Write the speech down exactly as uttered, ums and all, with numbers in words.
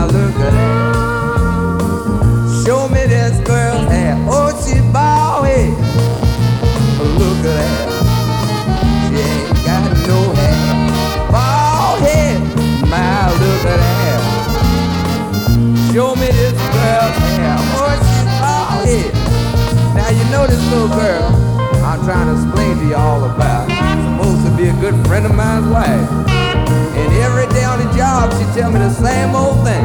My, look at that. Show me this girl's hair. Oh, she's bald head. Look at that. She ain't got no hair. Bald head. My, look at that. Show me this girl's hair. Oh, she's bald head. Now you know this little girl I'm trying to explain to you all about. Supposed to be a good friend of mine's wife. And every day on the job she tell me the same old thing.